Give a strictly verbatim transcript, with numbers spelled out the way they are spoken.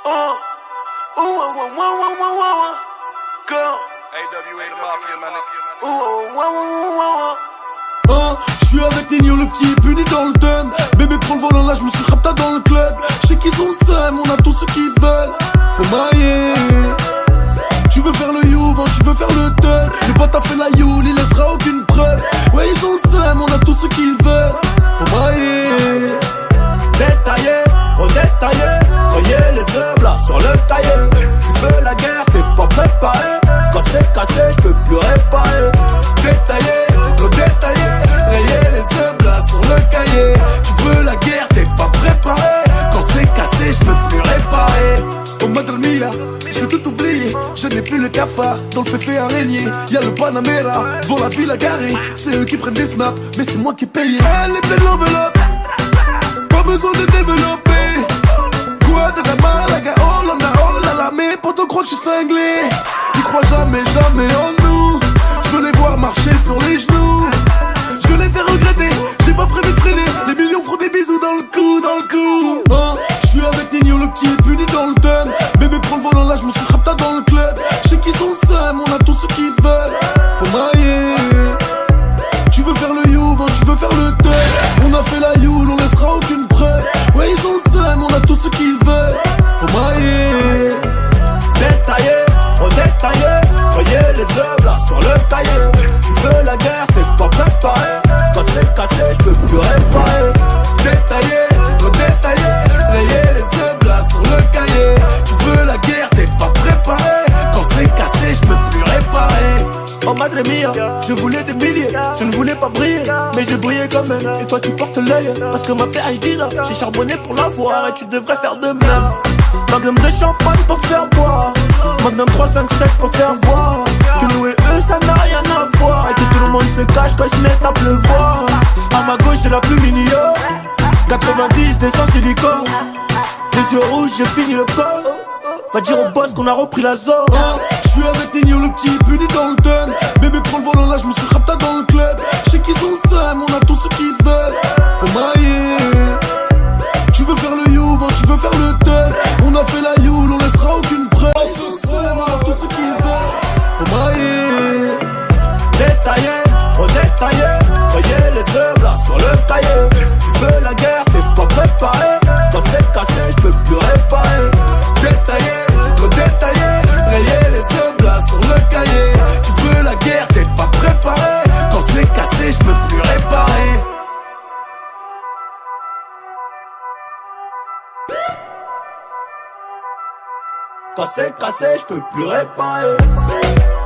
Uh, ooh, wah, wah, wah, wah, wah, wah, wah. Go. A W A the Mafia, man. Ooh, wah, wah, wah, wah, wah. Hein, j'suis avec Nino le petit puni dans le thème. Bébé prends le volant là, j'me suis rapta dans le club. J'sais qu'ils ont le seum, on a tous ceux qui veulent. Faut mailler. Tu veux faire le youvan, tu veux faire le tel. Le pote a fait la youle, il laissera aucune preuve. Ouais ils ont le seum, on a tous ceux qu'ils veulent. Faut mailler. Détaillé, redétaillé. Voyez les œuvres là sur le taillé. Tu veux la guerre, t'es pas préparé. Quand c'est cassé, j'peux plus réparer. Détaillé, redétaillé. Rayer les œuvres là sur le cahier. Tu veux la guerre, t'es pas préparé. Quand c'est cassé, j'peux plus réparer. Oh madre mia, je vais tout oublier. Je n'ai plus le cafard dans le féfé araignée. Y'a le Panamera devant la ville à garer. C'est eux qui prennent des snaps, mais c'est moi qui paye. Elle est pleine l'enveloppe, pas besoin de développer. Guadalajara, oh là là, oh là là. Mes potes croient que je suis cinglé. Ils croient jamais, jamais en nous. Je veux les voir marcher sur les genoux. Je veux les faire regretter, j'ai pas prévu de freiner. Les millions feront des bisous dans le cou, dans le cou. Hein, j'suis avec Nino le petit puni dans le thème. Bébé prends le volant là, j'me suis rapta dans le club. J'sais qu'ils ont le seum, on a tous ceux qui veulent. Faut mailler. Tu veux faire le youvan, tu veux faire le tel. On a fait la youle, on laissera aucune preuve. Ouais ils ont le seum, on a tous ceux qu'ils veulent. Faut mailler. Détaillé, redétaillé. Voyez les œuvres là sur le cahier. Tu veux la guerre, t'es pas préparé. Quand c'est cassé, j'peux plus réparer. Détaillé, redétaillé. Rayer les œuvres là sur le cahier. Tu veux la guerre, t'es pas préparé. Quand c'est cassé, j'peux plus réparer. Oh madre mia, je voulais des milliers. Je ne voulais pas briller, mais j'ai brillé quand même. Et toi tu portes l'œil, parce que ma P H D là, j'ai charbonné pour l'avoir. Et tu devrais faire de même. Magnum de champagne pour te faire boire. Magnum trois cinq sept pour te faire voir que nous et eux ça n'a rien à voir. Et que tout le monde se cache quand ils se mettent à pleuvoir. À ma gauche j'ai la plus mignonne. Quatre-vingt-dix des sans silicone. Les yeux rouges j'ai fini le col. Va dire au boss qu'on a repris la zone. Hein, j'suis avec Nino le petit puni dans le thème. Bébé prends le volant là, j'me suis rapta dans le club. J'sais qu'ils ont le seum, on a tous ceux qu'ils veulent. Faut mailler. Tu veux faire le youvan, tu veux faire le tel. On a fait la youle, on laissera aucune preuve. On a tous ceux qu'ils veulent. Faut mailler. Détaillé, redétaillé. Voyez les œuvres là sur le cahier. Tu veux la guerre, t'es pas préparé. Quand c'est cassé, j'peux plus réparer. Détaillé, redétaillé. Rayer les œuvres là sur le cahier. Tu veux la guerre, t'es pas préparé. Quand c'est cassé, j'peux plus réparer. Quand c'est cassé, j'peux plus réparer.